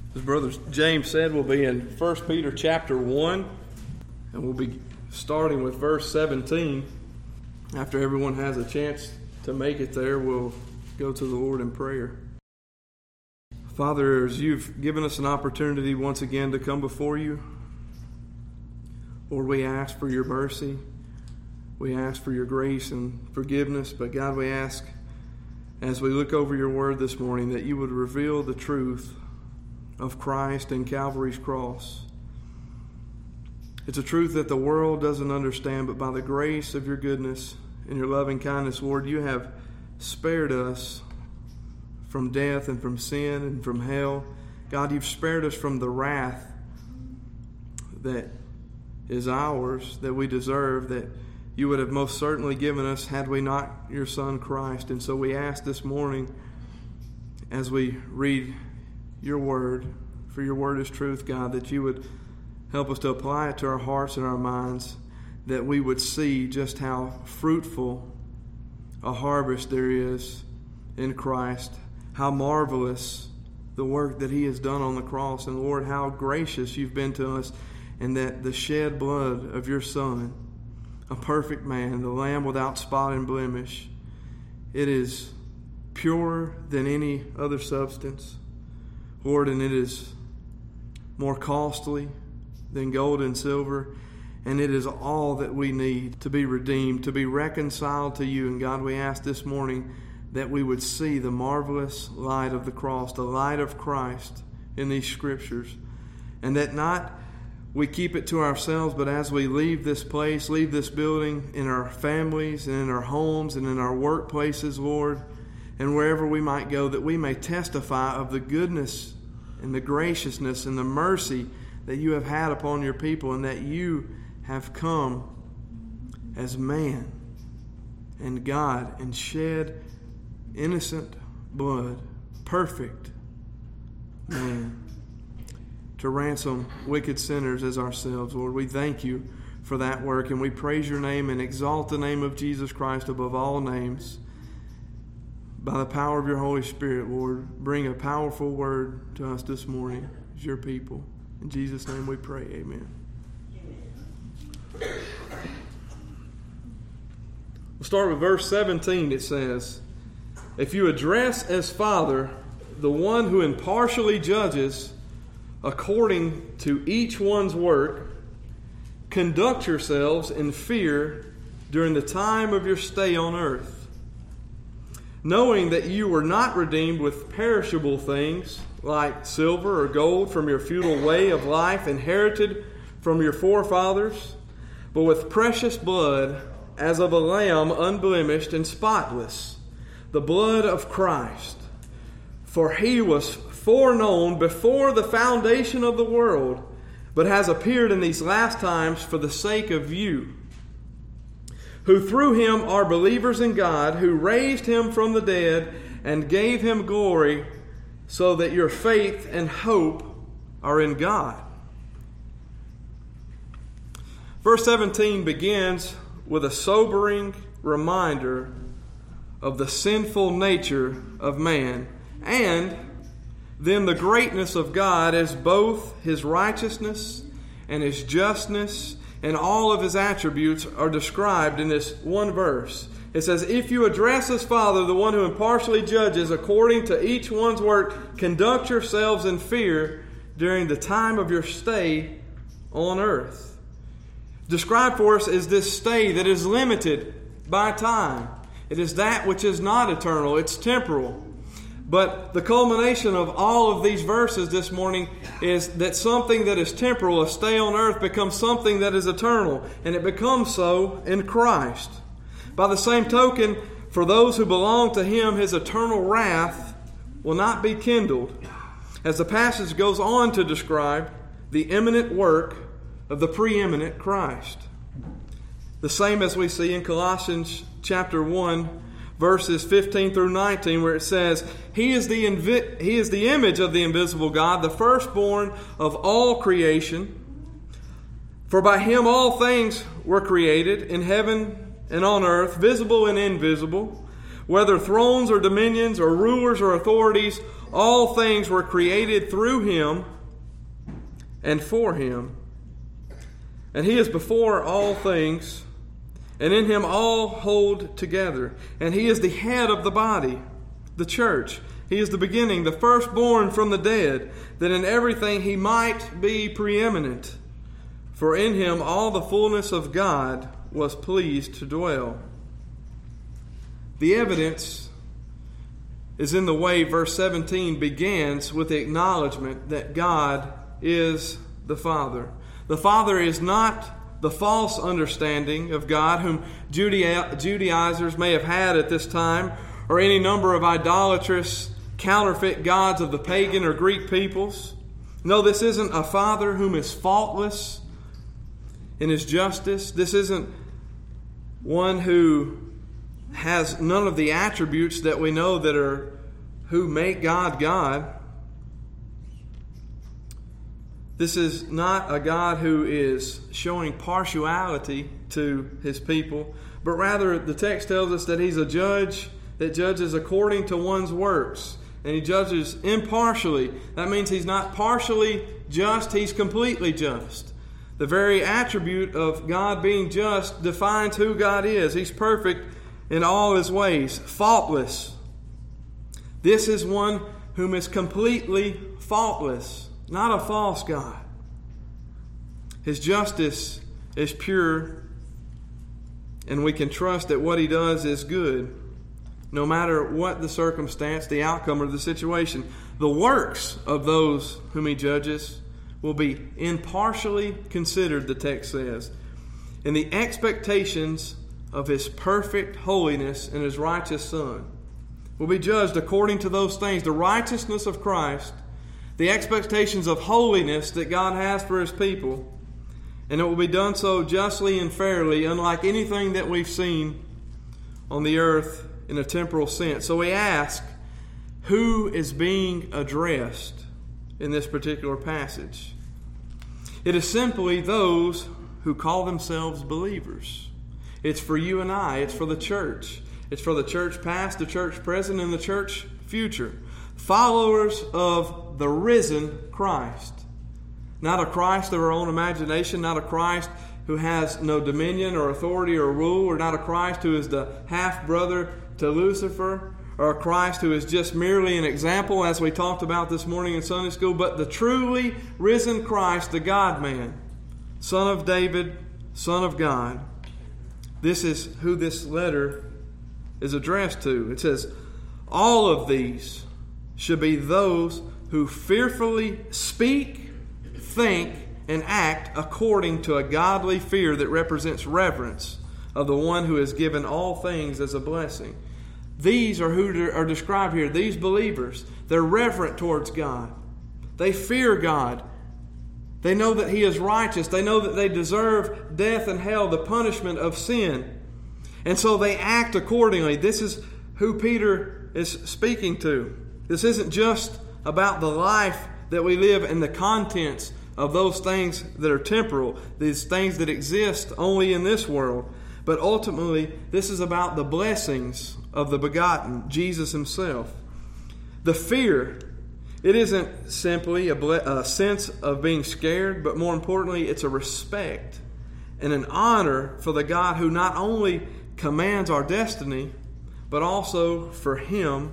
As Brother James said, we'll be in 1 Peter chapter 1, and we'll be starting with verse 17. After everyone has a chance to make it there, we'll go to the Lord in prayer. Father, as you've given us an opportunity once again to come before you, Lord, we ask for your mercy. We ask for your grace and forgiveness. But God, we ask, as we look over your word this morning, that you would reveal the truth of Christ and Calvary's cross. It's a truth that the world doesn't understand, but by the grace of your goodness and your loving kindness, Lord, you have spared us from death and from sin and from hell. God, you've spared us from the wrath that is ours, that we deserve, that you would have most certainly given us had we not your Son Christ. And so we ask this morning, as we read your word, for your word is truth, God, that you would help us to apply it to our hearts and our minds, that we would see just how fruitful a harvest there is in Christ, how marvelous the work that he has done on the cross, and Lord, how gracious you've been to us, and that the shed blood of your Son, a perfect man, the Lamb without spot and blemish, it is purer than any other substance, Lord, and it is more costly than gold and silver, and it is all that we need to be redeemed, to be reconciled to you. And God, we ask this morning that we would see the marvelous light of the cross, the light of Christ in these scriptures, and that not we keep it to ourselves, but as we leave this place, leave this building, in our families and in our homes and in our workplaces, Lord, and wherever we might go, that we may testify of the goodness and the graciousness and the mercy that you have had upon your people, and that you have come as man and God and shed innocent blood, perfect man, to ransom wicked sinners as ourselves. Lord, we thank you for that work, and we praise your name and exalt the name of Jesus Christ above all names. By the power of your Holy Spirit, Lord, bring a powerful word to us this morning as your people. In Jesus' name we pray, amen. We'll start with verse 17. It says, "If you address as Father the one who impartially judges according to each one's work, conduct yourselves in fear during the time of your stay on earth, knowing that you were not redeemed with perishable things like silver or gold from your futile way of life inherited from your forefathers, but with precious blood as of a lamb unblemished and spotless, the blood of Christ. For he was foreknown before the foundation of the world, but has appeared in these last times for the sake of you, who through him are believers in God, who raised him from the dead and gave him glory, so that your faith and hope are in God." Verse 17 begins with a sobering reminder of the sinful nature of man, and then the greatness of God as both his righteousness and his justness and all of his attributes are described in this one verse. It says, "If you address as Father the one who impartially judges according to each one's work, conduct yourselves in fear during the time of your stay on earth." Described for us is this stay that is limited by time. It is that which is not eternal, it's temporal. But the culmination of all of these verses this morning is that something that is temporal, a stay on earth, becomes something that is eternal. And it becomes so in Christ. By the same token, for those who belong to him, his eternal wrath will not be kindled, as the passage goes on to describe the imminent work of the preeminent Christ. The same as we see in Colossians chapter 1, verses 15 through 19, where it says, He is the image of the invisible God, the firstborn of all creation. For by him all things were created, in heaven and on earth, visible and invisible, whether thrones or dominions or rulers or authorities, all things were created through Him and for Him. And He is before all things, and in Him all hold together. And He is the head of the body, the church. He is the beginning, the firstborn from the dead, that in everything He might be preeminent. For in Him all the fullness of God was pleased to dwell. The evidence is in the way verse 17 begins with the acknowledgement that God is the Father. The Father is not the false understanding of God whom Judaizers may have had at this time, or any number of idolatrous counterfeit gods of the pagan or Greek peoples. No, this isn't a Father whom is faultless in His justice. This isn't one who has none of the attributes that we know that are who make God God. This is not a God who is showing partiality to His people, but rather the text tells us that He's a judge that judges according to one's works. And He judges impartially. That means He's not partially just, He's completely just. The very attribute of God being just defines who God is. He's perfect in all His ways, faultless. This is one whom is completely faultless, not a false God. His justice is pure, and we can trust that what He does is good, no matter what the circumstance, the outcome, or the situation. The works of those whom He judges will be impartially considered, the text says, in the expectations of His perfect holiness and His righteous Son. Will be judged according to those things, the righteousness of Christ, the expectations of holiness that God has for His people, and it will be done so justly and fairly, unlike anything that we've seen on the earth in a temporal sense. So we ask, who is being addressed in this particular passage? It is simply those who call themselves believers. It's for you and I. It's for the church. It's for the church past, the church present, and the church future. Followers of the risen Christ. Not a Christ of our own imagination, not a Christ who has no dominion or authority or rule, or not a Christ who is the half-brother to Lucifer, or a Christ who is just merely an example, as we talked about this morning in Sunday school, but the truly risen Christ, the God-man, Son of David, Son of God. This is who this letter is addressed to. It says, all of these should be those who fearfully speak, think, and act according to a godly fear that represents reverence of the one who has given all things as a blessing. These are who are described here. These believers, they're reverent towards God. They fear God. They know that He is righteous. They know that they deserve death and hell, the punishment of sin. And so they act accordingly. This is who Peter is speaking to. This isn't just about the life that we live and the contents of those things that are temporal, these things that exist only in this world. But ultimately, this is about the blessings of the begotten, Jesus Himself. The fear, it isn't simply a sense of being scared, but more importantly, it's a respect and an honor for the God who not only commands our destiny, but also for Him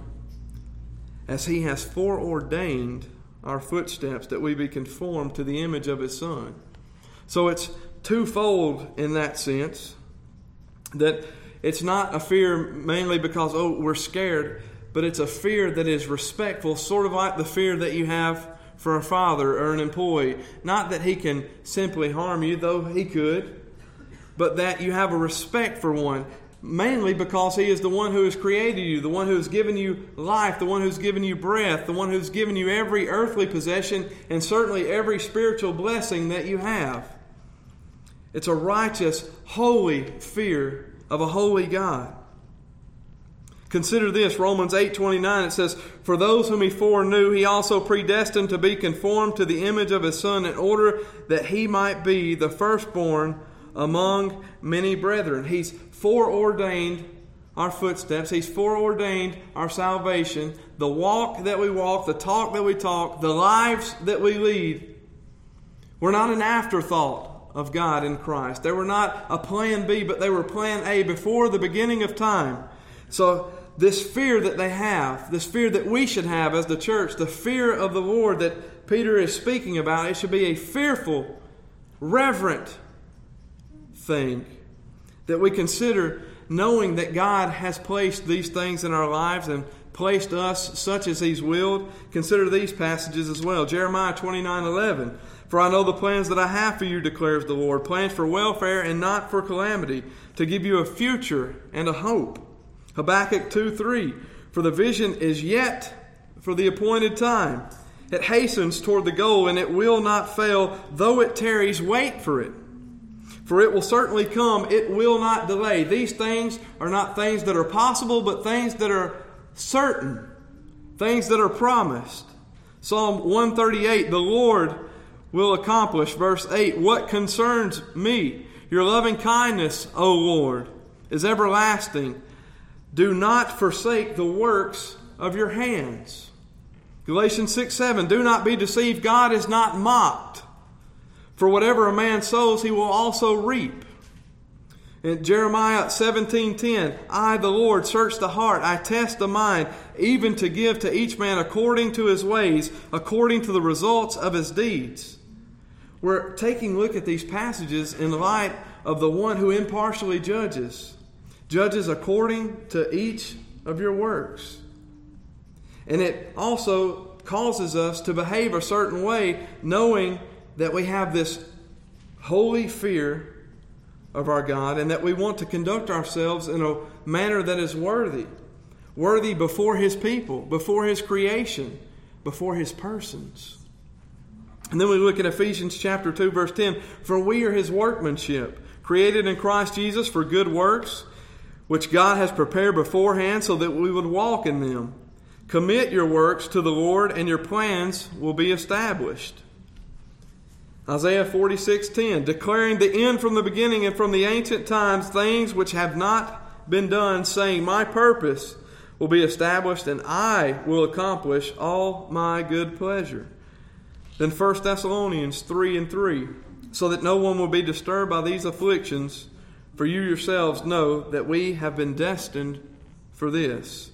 as He has foreordained our footsteps, that we be conformed to the image of His Son. So it's twofold in that sense, that it's not a fear mainly because, we're scared, but it's a fear that is respectful, sort of like the fear that you have for a father or an employee. Not that he can simply harm you, though he could, but that you have a respect for one, mainly because he is the one who has created you, the one who has given you life, the one who's given you breath, the one who's given you every earthly possession and certainly every spiritual blessing that you have. It's a righteous, holy fear of a holy God. Consider this, Romans 8:29, it says, "For those whom He foreknew, He also predestined to be conformed to the image of His Son, in order that He might be the firstborn among many brethren." He's foreordained our footsteps. He's foreordained our salvation. The walk that we walk, the talk that we talk, the lives that we lead, we're not an afterthought of God in Christ. They were not a plan B, but they were plan A before the beginning of time. So this fear that they have, this fear that we should have as the church, the fear of the Lord that Peter is speaking about, it should be a fearful, reverent thing that we consider, knowing that God has placed these things in our lives and placed us such as He's willed. Consider these passages as well. Jeremiah 29:11. For I know the plans that I have for you, declares the Lord, plans for welfare and not for calamity, to give you a future and a hope. Habakkuk 2:3. For the vision is yet for the appointed time. It hastens toward the goal, and it will not fail. Though it tarries, wait for it. For it will certainly come, it will not delay. These things are not things that are possible, but things that are certain, things that are promised. Psalm 138, the Lord will accomplish. Verse 8, what concerns me? Your loving kindness, O Lord, is everlasting. Do not forsake the works of your hands. Galatians 6:7, do not be deceived. God is not mocked. For whatever a man sows, he will also reap. In Jeremiah 17:10, I, the Lord, search the heart. I test the mind, even to give to each man according to his ways, according to the results of his deeds. We're taking a look at these passages in light of the one who impartially judges according to each of your works. And it also causes us to behave a certain way, knowing that we have this holy fear of our God and that we want to conduct ourselves in a manner that is worthy before His people, before His creation, before His persons. And then we look at Ephesians chapter 2, verse 10. For we are His workmanship, created in Christ Jesus for good works, which God has prepared beforehand so that we would walk in them. Commit your works to the Lord, and your plans will be established. Isaiah 46:10, declaring the end from the beginning and from the ancient times, things which have not been done, saying, my purpose will be established, and I will accomplish all my good pleasure. Then 1 Thessalonians 3:3, so that no one will be disturbed by these afflictions, for you yourselves know that we have been destined for this.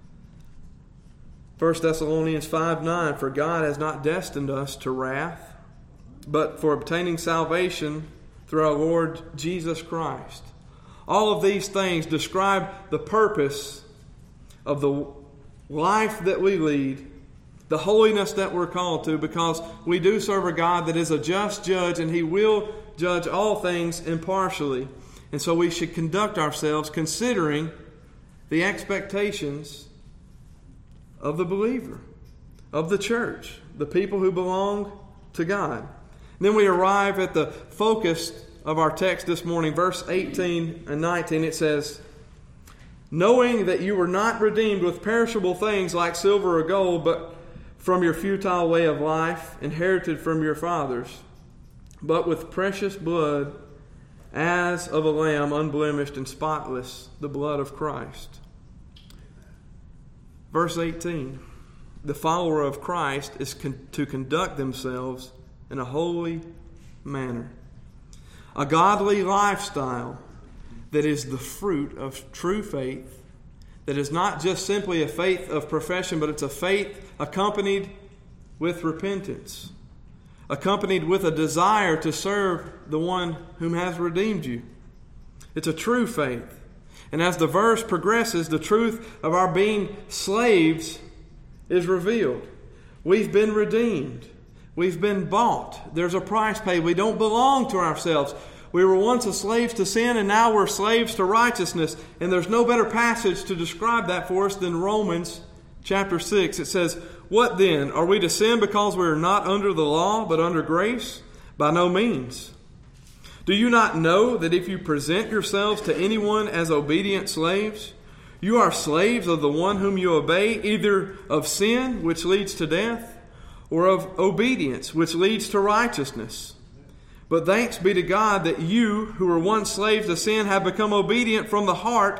1 Thessalonians 5:9, for God has not destined us to wrath, but for obtaining salvation through our Lord Jesus Christ. All of these things describe the purpose of the life that we lead, the holiness that we're called to, because we do serve a God that is a just judge, and He will judge all things impartially. And so we should conduct ourselves considering the expectations of the believer, of the church, the people who belong to God. And then we arrive at the focus of our text this morning, verse 18 and 19. It says, knowing that you were not redeemed with perishable things like silver or gold, but from your futile way of life, inherited from your fathers, but with precious blood, as of a lamb, unblemished and spotless, the blood of Christ. Verse 18, the follower of Christ is to conduct themselves in a holy manner. A godly lifestyle that is the fruit of true faith, that is not just simply a faith of profession, but it's a faith accompanied with repentance, accompanied with a desire to serve the one whom has redeemed you. It's a true faith. And as the verse progresses, the truth of our being slaves is revealed. We've been redeemed. We've been bought. There's a price paid. We don't belong to ourselves. We were once slaves to sin, and now we're slaves to righteousness. And there's no better passage to describe that for us than Romans chapter 6. It says, what then? Are we to sin because we are not under the law, but under grace? By no means. Do you not know that if you present yourselves to anyone as obedient slaves, you are slaves of the one whom you obey, either of sin, which leads to death, or of obedience, which leads to righteousness? But thanks be to God that you, who were once slaves to sin, have become obedient from the heart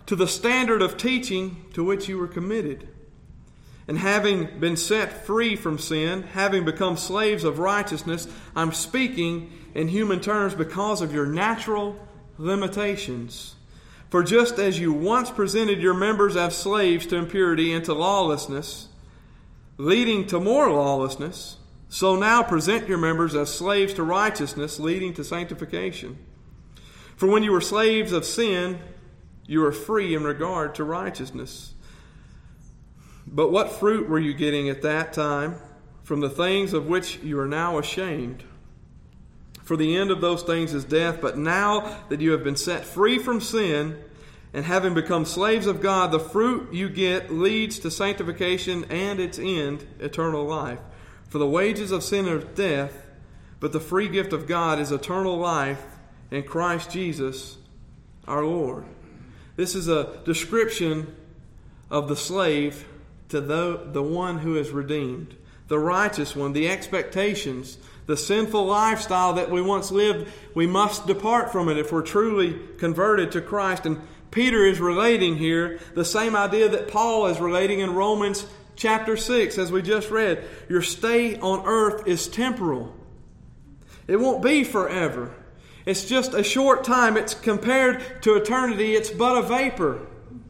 to the standard of teaching to which you were committed. And having been set free from sin, having become slaves of righteousness, I'm speaking in human terms because of your natural limitations. For just as you once presented your members as slaves to impurity and to lawlessness, leading to more lawlessness, so now present your members as slaves to righteousness, leading to sanctification. For when you were slaves of sin, you were free in regard to righteousness. But what fruit were you getting at that time from the things of which you are now ashamed? For the end of those things is death. But now that you have been set free from sin and having become slaves of God, the fruit you get leads to sanctification and its end, eternal life. For the wages of sin is death, but the free gift of God is eternal life in Christ Jesus our Lord. This is a description of the slave to the one who is redeemed, the righteous one, the expectations, the sinful lifestyle that we once lived. We must depart from it if we're truly converted to Christ. And Peter is relating here the same idea that Paul is relating in Romans chapter 6, as we just read. Your stay on earth is temporal. It won't be forever. It's just a short time. It's compared to eternity. It's but a vapor.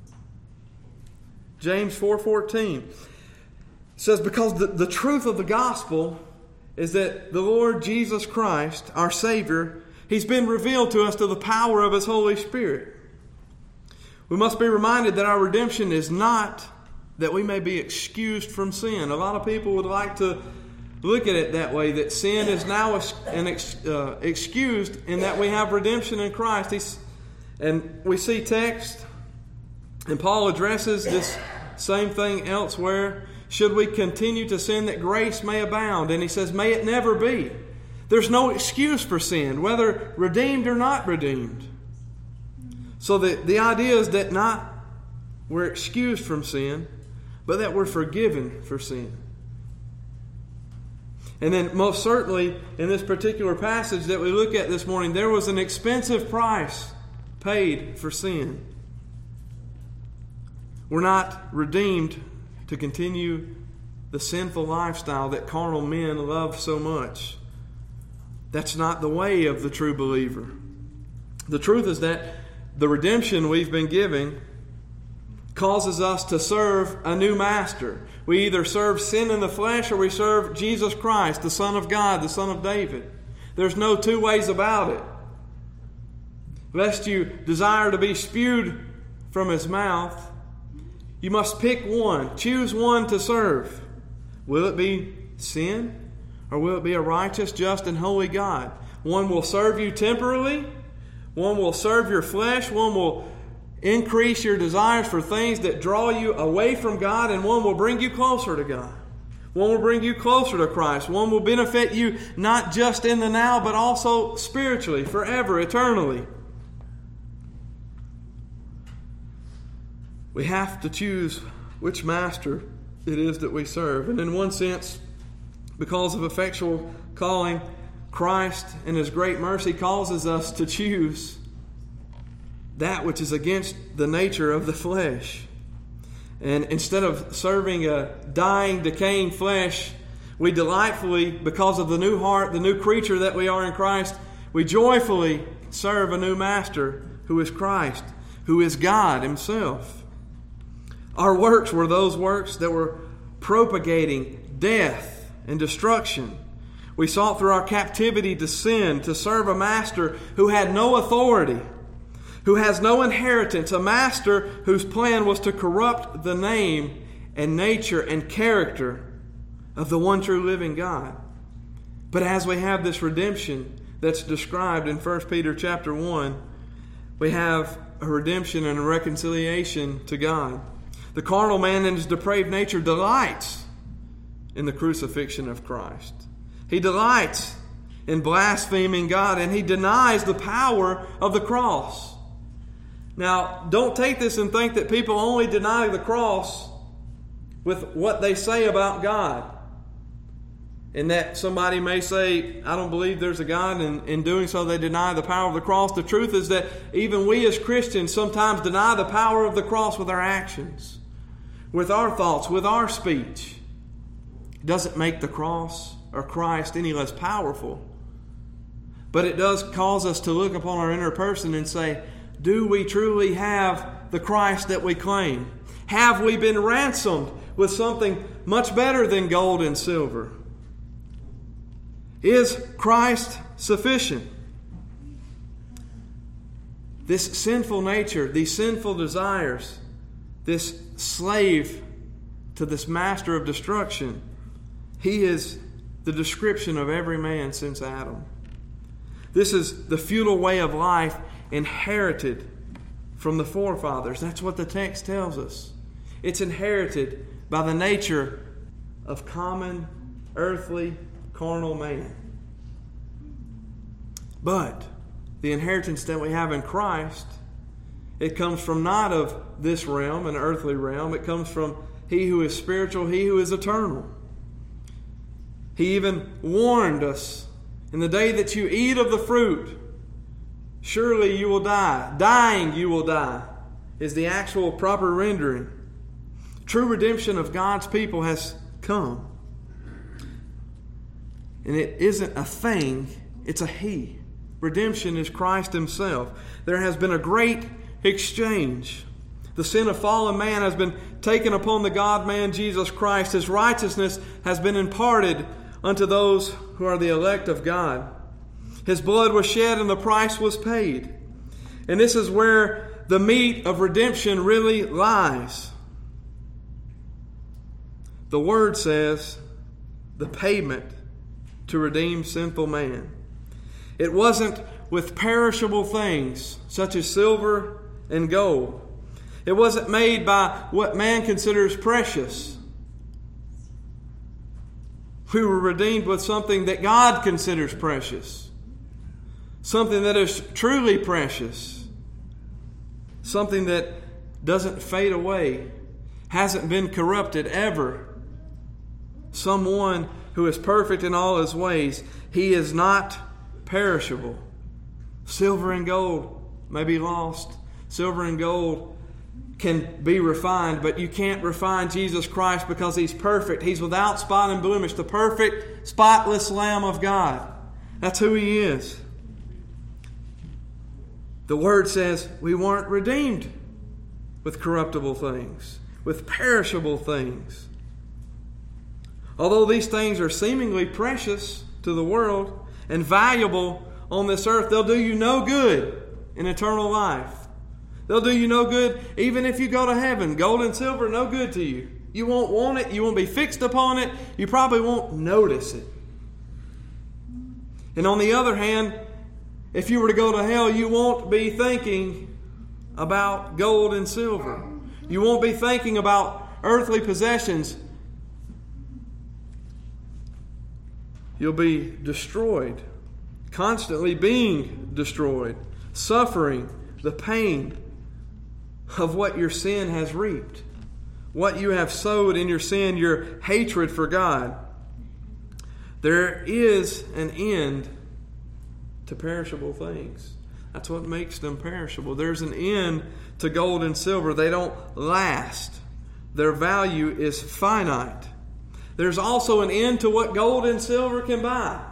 James 4:14 says, because the truth of the gospel is that the Lord Jesus Christ, our Savior, He's been revealed to us through the power of His Holy Spirit. We must be reminded that our redemption is not that we may be excused from sin. A lot of people would like to look at it that way, that sin is now excused in that we have redemption in Christ. And we see text, and Paul addresses this same thing elsewhere. Should we continue to sin that grace may abound? And he says, may it never be. There's no excuse for sin, whether redeemed or not redeemed. So the idea is that not we're excused from sin, but that we're forgiven for sin. And then most certainly in this particular passage that we look at this morning, there was an expensive price paid for sin. We're not redeemed to continue the sinful lifestyle that carnal men love so much. That's not the way of the true believer. The truth is that the redemption we've been given causes us to serve a new master. We either serve sin in the flesh or we serve Jesus Christ, the Son of God, the Son of David. There's no two ways about it. Lest you desire to be spewed from His mouth, you must pick one. Choose one to serve. Will it be sin? Or will it be a righteous, just, and holy God? One will serve you temporally. One will serve your flesh. One will increase your desires for things that draw you away from God. And one will bring you closer to God. One will bring you closer to Christ. One will benefit you not just in the now, but also spiritually, forever, eternally. We have to choose which master it is that we serve. And in one sense, because of effectual calling, Christ in His great mercy causes us to choose that which is against the nature of the flesh. And instead of serving a dying, decaying flesh, we delightfully, because of the new heart, the new creature that we are in Christ, we joyfully serve a new master who is Christ, who is God Himself. Our works were those works that were propagating death and destruction. We sought through our captivity to sin to serve a master who had no authority, who has no inheritance, a master whose plan was to corrupt the name and nature and character of the one true living God. But as we have this redemption that's described in 1 Peter chapter 1, we have a redemption and a reconciliation to God. The carnal man in his depraved nature delights in the crucifixion of Christ. He delights in blaspheming God, and he denies the power of the cross. Now, don't take this and think that people only deny the cross with what they say about God. And that somebody may say, I don't believe there's a God, and in doing so they deny the power of the cross. The truth is that even we as Christians sometimes deny the power of the cross with our actions, with our thoughts, with our speech. It doesn't make the cross or Christ any less powerful. But it does cause us to look upon our inner person and say, do we truly have the Christ that we claim? Have we been ransomed with something much better than gold and silver? Is Christ sufficient? This sinful nature, these sinful desires, this slave to this master of destruction, he is the description of every man since Adam. This is the futile way of life inherited from the forefathers. That's what the text tells us. It's inherited by the nature of common, earthly, carnal man. But the inheritance that we have in Christ, it comes from not of this realm, an earthly realm. It comes from He who is spiritual, He who is eternal. He even warned us, in the day that you eat of the fruit, surely you will die. Dying you will die is the actual proper rendering. True redemption of God's people has come. And it isn't a thing, it's a He. Redemption is Christ Himself. There has been a great exchange. The sin of fallen man has been taken upon the God-man Jesus Christ. His righteousness has been imparted unto those who are the elect of God. His blood was shed and the price was paid. And this is where the meat of redemption really lies. The Word says the payment to redeem sinful man. It wasn't with perishable things such as silver and gold. It wasn't made by what man considers precious. We were redeemed with something that God considers precious. Something that is truly precious. Something that doesn't fade away. Hasn't been corrupted ever. Someone who is perfect in all His ways. He is not perishable. Silver and gold may be lost. Silver and gold can be refined, but you can't refine Jesus Christ because He's perfect. He's without spot and blemish, the perfect, spotless Lamb of God. That's who He is. The Word says we weren't redeemed with corruptible things, with perishable things. Although these things are seemingly precious to the world and valuable on this earth, they'll do you no good in eternal life. They'll do you no good even if you go to heaven. Gold and silver, no good to you. You won't want it. You won't be fixed upon it. You probably won't notice it. And on the other hand, if you were to go to hell, you won't be thinking about gold and silver. You won't be thinking about earthly possessions. You'll be destroyed, constantly being destroyed, suffering the pain of what your sin has reaped, what you have sowed in your sin, your hatred for God. There is an end to perishable things. That's what makes them perishable. There's an end to gold and silver. They don't last. Their value is finite. There's also an end to what gold and silver can buy.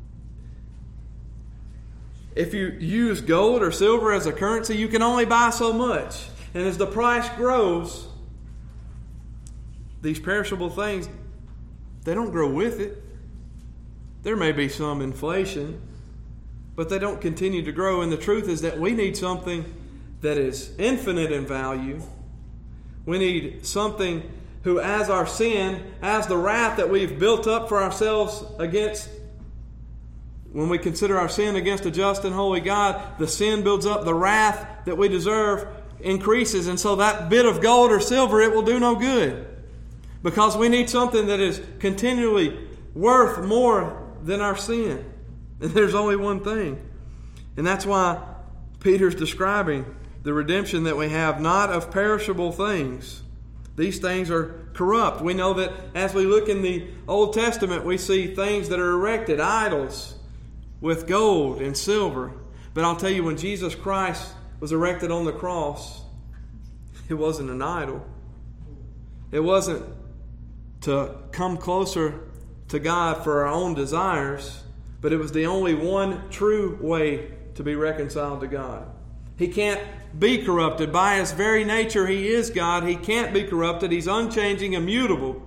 If you use gold or silver as a currency, you can only buy so much. And as the price grows, these perishable things, they don't grow with it. There may be some inflation, but they don't continue to grow. And the truth is that we need something that is infinite in value. We need something who, as our sin, as the wrath that we've built up for ourselves against, when we consider our sin against a just and holy God, the sin builds up, the wrath that we deserve increases. And so that bit of gold or silver, it will do no good. Because we need something that is continually worth more than our sin. And there's only one thing. And that's why Peter's describing the redemption that we have, not of perishable things. These things are corrupt. We know that as we look in the Old Testament, we see things that are erected, idols, with gold and silver. But I'll tell you, when Jesus Christ was erected on the cross, it wasn't an idol. It wasn't to come closer to God for our own desires, but it was the only one true way to be reconciled to God. He can't be corrupted. By His very nature, He is God. He can't be corrupted. He's unchanging, immutable,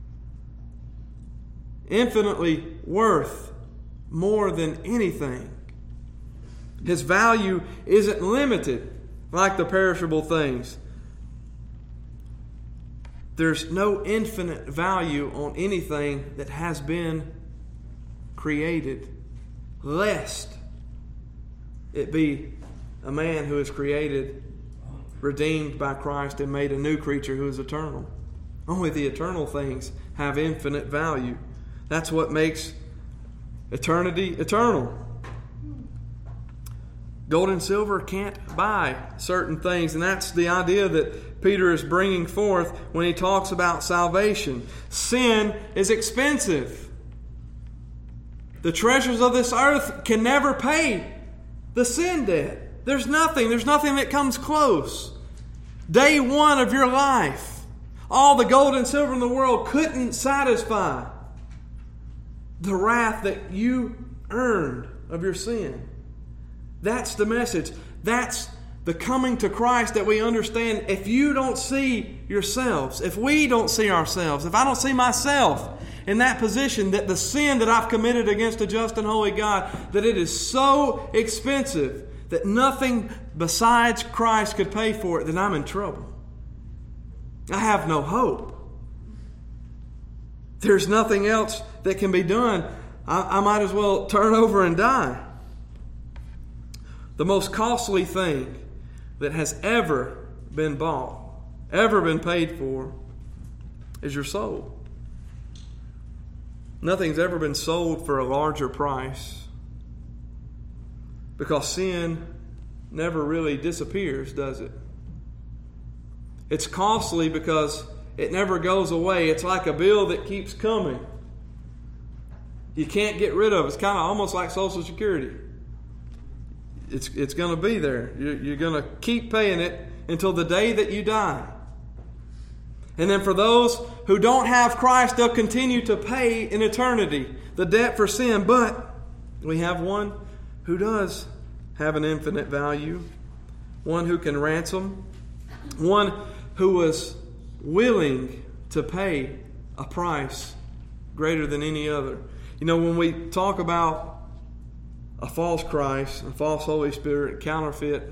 infinitely worth more than anything. His value isn't limited like the perishable things. There's no infinite value on anything that has been created, lest it be a man who is created, redeemed by Christ, and made a new creature who is eternal. Only the eternal things have infinite value. That's what makes eternity eternal. Gold and silver can't buy certain things, and that's the idea that Peter is bringing forth when he talks about salvation. Sin is expensive. The treasures of this earth can never pay the sin debt. There's nothing that comes close. Day one of your life, all the gold and silver in the world couldn't satisfy the wrath that you earned of your sin. That's the message. That's the coming to Christ that we understand. If you don't see yourselves, if we don't see ourselves, if I don't see myself in that position, that the sin that I've committed against a just and holy God, that it is so expensive that nothing besides Christ could pay for it, then I'm in trouble. I have no hope. There's nothing else that can be done. I might as well turn over and die. The most costly thing that has ever been bought, ever been paid for, is your soul. Nothing's ever been sold for a larger price, because sin never really disappears, does it? It's costly because it never goes away. It's like a bill that keeps coming. You can't get rid of it. It's kind of almost like Social Security. It's going to be there. You're going to keep paying it until the day that you die. And then for those who don't have Christ, they'll continue to pay in eternity the debt for sin. But we have one who does have an infinite value, one who can ransom, one who was willing to pay a price greater than any other. You know, when we talk about a false Christ, a false Holy Spirit, counterfeit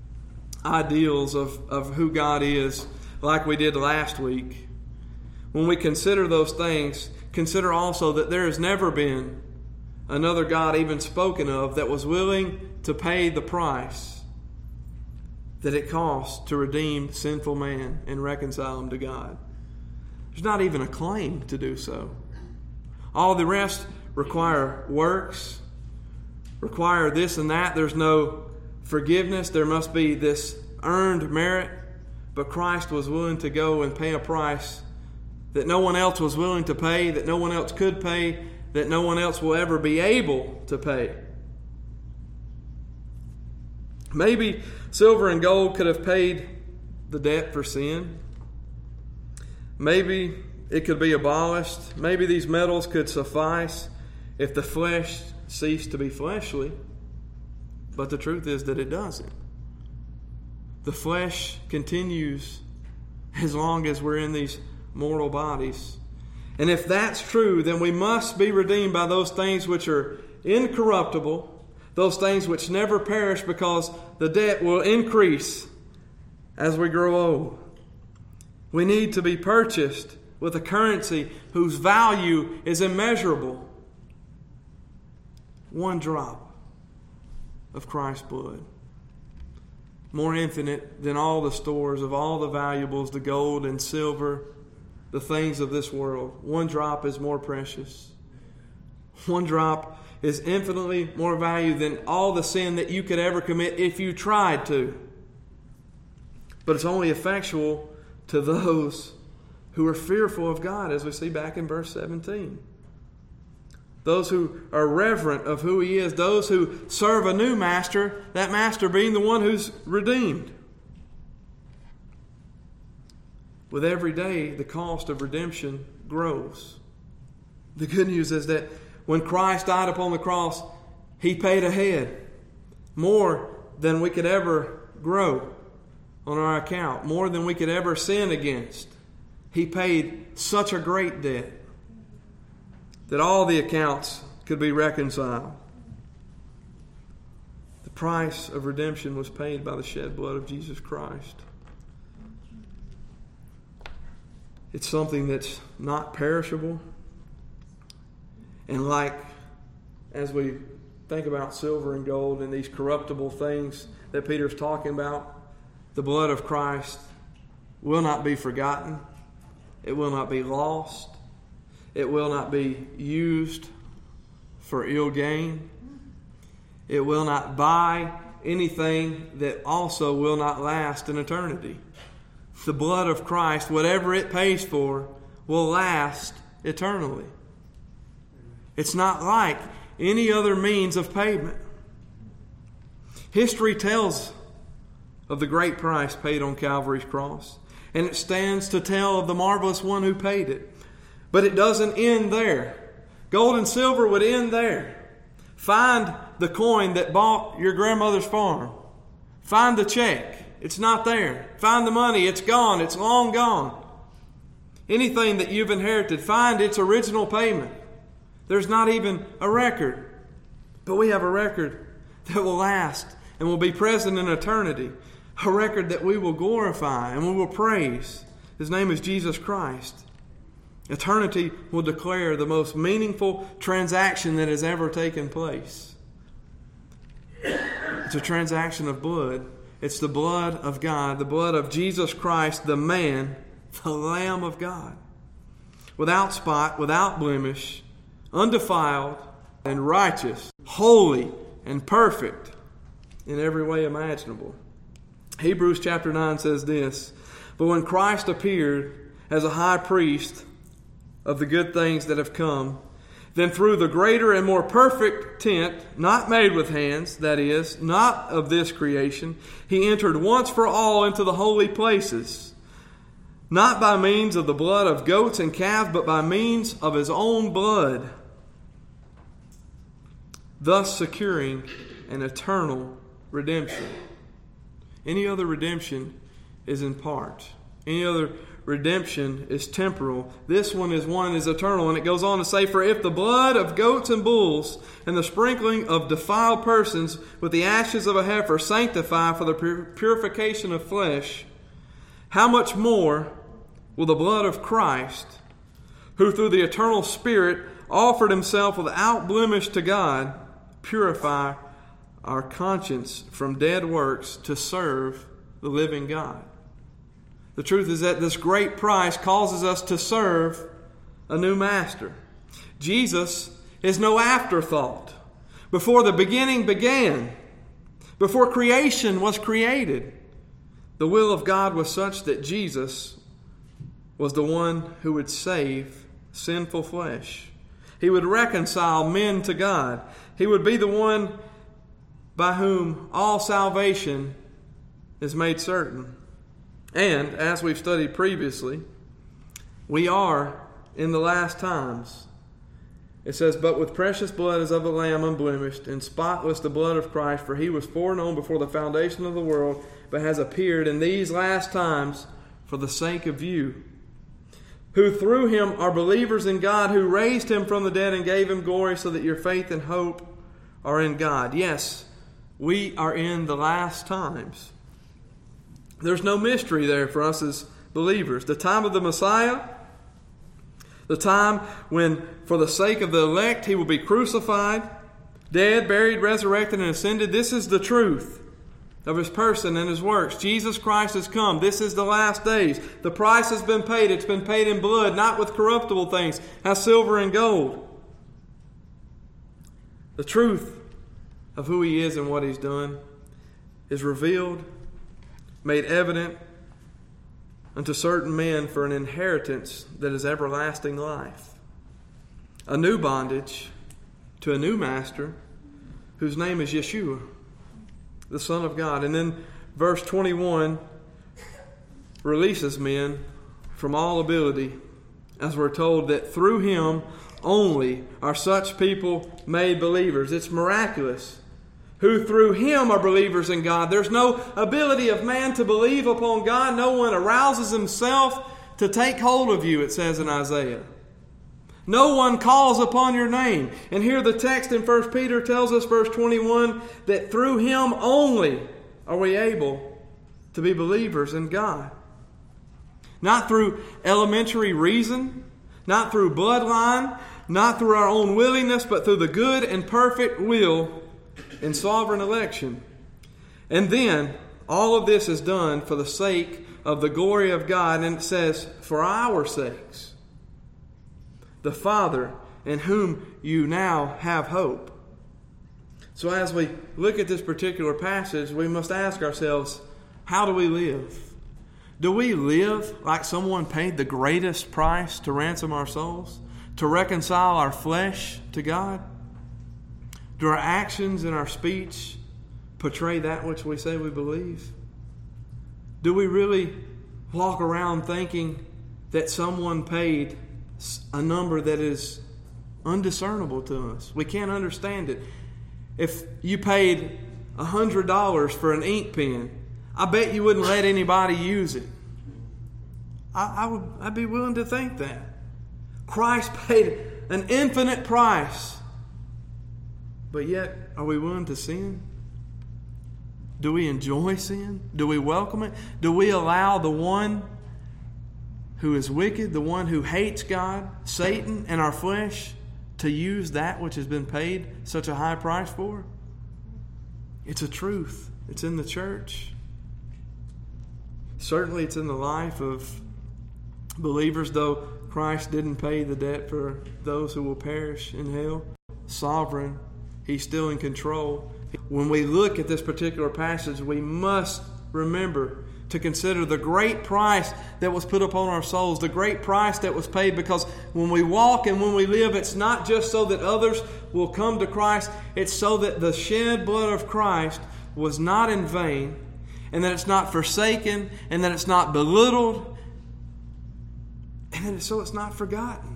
ideals of who God is, like we did last week, when we consider those things, consider also that there has never been another God even spoken of that was willing to pay the price that it costs to redeem sinful man and reconcile him to God. There's not even a claim to do so. All the rest require works, require this and that. There's no forgiveness. There must be this earned merit. But Christ was willing to go and pay a price that no one else was willing to pay, that no one else could pay, that no one else will ever be able to pay. Maybe silver and gold could have paid the debt for sin. Maybe it could be abolished. Maybe these metals could suffice if the flesh ceased to be fleshly. But the truth is that it doesn't. The flesh continues as long as we're in these mortal bodies. And if that's true, then we must be redeemed by those things which are incorruptible, those things which never perish, because the debt will increase as we grow old. We need to be purchased with a currency whose value is immeasurable. One drop of Christ's blood, more infinite than all the stores of all the valuables, the gold and silver, the things of this world. One drop is more precious. One drop is infinitely more value than all the sin that you could ever commit if you tried to. But it's only effectual to those who are fearful of God, as we see back in verse 17. Those who are reverent of who He is. Those who serve a new master, that master being the one who's redeemed. With every day, the cost of redemption grows. The good news is that when Christ died upon the cross, He paid ahead more than we could ever grow on our account, more than we could ever sin against. He paid such a great debt that all the accounts could be reconciled. The price of redemption was paid by the shed blood of Jesus Christ. It's something that's not perishable. And like, as we think about silver and gold and these corruptible things that Peter's talking about, the blood of Christ will not be forgotten. It will not be lost. It will not be used for ill gain. It will not buy anything that also will not last in eternity. The blood of Christ, whatever it pays for, will last eternally. It's not like any other means of payment. History tells of the great price paid on Calvary's cross, and it stands to tell of the marvelous one who paid it. But it doesn't end there. Gold and silver would end there. Find the coin that bought your grandmother's farm. Find the check. It's not there. Find the money. It's gone. It's long gone. Anything that you've inherited, find its original payment. There's not even a record. But we have a record that will last and will be present in eternity. A record that we will glorify and we will praise. His name is Jesus Christ. Eternity will declare the most meaningful transaction that has ever taken place. It's a transaction of blood. It's the blood of God, the blood of Jesus Christ, the man, the Lamb of God. Without spot, without blemish, undefiled and righteous, holy and perfect in every way imaginable. Hebrews chapter 9 says this, "But when Christ appeared as a high priest of the good things that have come, then through the greater and more perfect tent, not made with hands, that is, not of this creation, He entered once for all into the holy places, not by means of the blood of goats and calves, but by means of His own blood, thus securing an eternal redemption." Any other redemption is in part. Any other redemption is temporal. This one is eternal. And it goes on to say, "For if the blood of goats and bulls and the sprinkling of defiled persons with the ashes of a heifer sanctify for the purification of flesh, how much more will the blood of Christ, who through the eternal Spirit offered Himself without blemish to God, purify our conscience from dead works to serve the living God?" The truth is that this great price causes us to serve a new master. Jesus is no afterthought. Before the beginning began, before creation was created, the will of God was such that Jesus was the one who would save sinful flesh. He would reconcile men to God. He would be the one by whom all salvation is made certain. And, as we've studied previously, we are in the last times. It says, "But with precious blood as of a lamb unblemished, and spotless the blood of Christ, for He was foreknown before the foundation of the world, but has appeared in these last times for the sake of you, who through Him are believers in God, who raised Him from the dead and gave Him glory, so that your faith and hope are in God." Yes, we are in the last times. There's no mystery there for us as believers. The time of the Messiah, the time when, for the sake of the elect, He will be crucified, dead, buried, resurrected, and ascended. This is the truth of His person and His works. Jesus Christ has come. This is the last days. The price has been paid. It's been paid in blood, not with corruptible things, as silver and gold. The truth of who He is and what He's done is revealed, made evident unto certain men for an inheritance that is everlasting life. A new bondage to a new master, whose name is Yeshua, the Son of God. And then verse 21 releases men from all ability, as we're told that through Him only are such people made believers. It's miraculous. Who through Him are believers in God. There's no ability of man to believe upon God. No one arouses himself to take hold of you, it says in Isaiah. No one calls upon your name. And here the text in 1 Peter tells us, verse 21, that through Him only are we able to be believers in God. Not through elementary reason, not through bloodline, not through our own willingness, but through the good and perfect will and sovereign election. And then all of this is done for the sake of the glory of God. And it says, for our sakes. The Father, in whom you now have hope. So as we look at this particular passage, we must ask ourselves, how do we live? Do we live like someone paid the greatest price to ransom our souls? To reconcile our flesh to God? Do our actions and our speech portray that which we say we believe? Do we really walk around thinking that someone paid a number that is undiscernible to us? We can't understand it. If you paid $100 for an ink pen, I bet you wouldn't let anybody use it. I'd be willing to think that. Christ paid an infinite price. But yet, are we willing to sin? Do we enjoy sin? Do we welcome it? Do we allow the one who is wicked, the one who hates God, Satan, and our flesh, to use that which has been paid such a high price for? It's a truth. It's in the church. Certainly it's in the life of believers, though Christ didn't pay the debt for those who will perish in hell. Sovereign. He's still in control. When we look at this particular passage, we must remember to consider the great price that was put upon our souls, the great price that was paid, because when we walk and when we live, it's not just so that others will come to Christ, it's so that the shed blood of Christ was not in vain, and that it's not forsaken, and that it's not belittled, and that so it's not forgotten.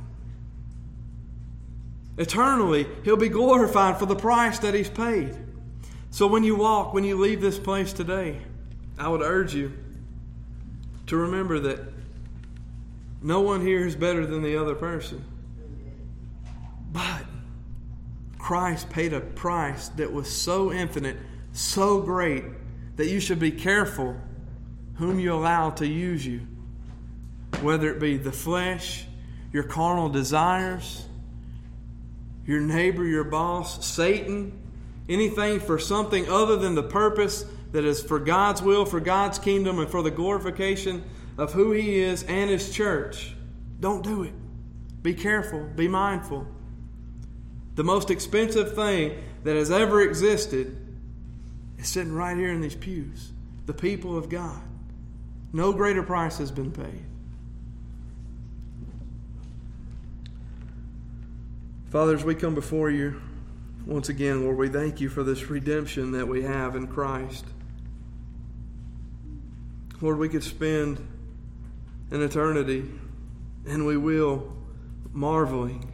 Eternally, He'll be glorified for the price that He's paid. So when you walk, when you leave this place today, I would urge you to remember that no one here is better than the other person. But Christ paid a price that was so infinite, so great, that you should be careful whom you allow to use you. Whether it be the flesh, your carnal desires, your neighbor, your boss, Satan, anything for something other than the purpose that is for God's will, for God's kingdom, and for the glorification of who He is and His church. Don't do it. Be careful. Be mindful. The most expensive thing that has ever existed is sitting right here in these pews. The people of God. No greater price has been paid. Father, as we come before You once again, Lord, we thank You for this redemption that we have in Christ. Lord, we could spend an eternity, and we will, marveling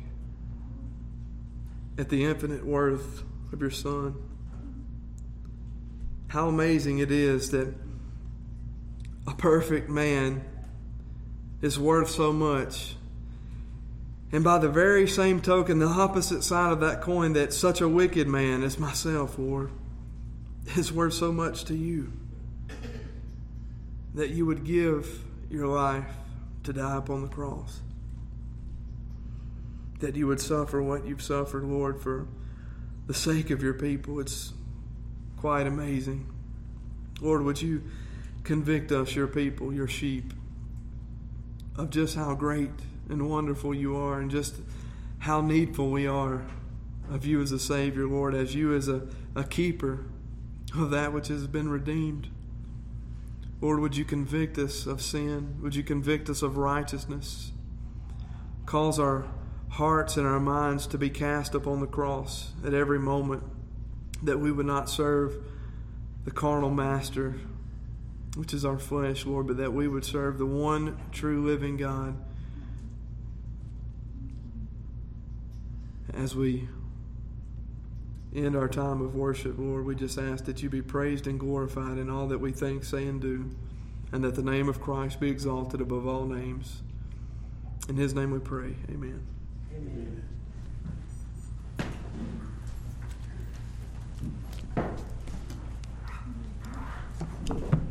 at the infinite worth of Your Son. How amazing it is that a perfect man is worth so much. And by the very same token, the opposite side of that coin, that such a wicked man as myself, Lord, is worth so much to You. That You would give Your life to die upon the cross. That You would suffer what You've suffered, Lord, for the sake of Your people. It's quite amazing. Lord, would You convict us, Your people, Your sheep, of just how great and wonderful You are, and just how needful we are of You as a Savior, Lord, as You as a keeper of that which has been redeemed. Lord, would you convict us of sin? Would you convict us of righteousness? Cause our hearts and our minds to be cast upon the cross at every moment, that we would not serve the carnal master, which is our flesh, Lord, but that we would serve the one true living God. As we end our time of worship, Lord, we just ask that you be praised and glorified in all that we think, say, and do, and that the name of Christ be exalted above all names. In his name we pray. Amen. Amen.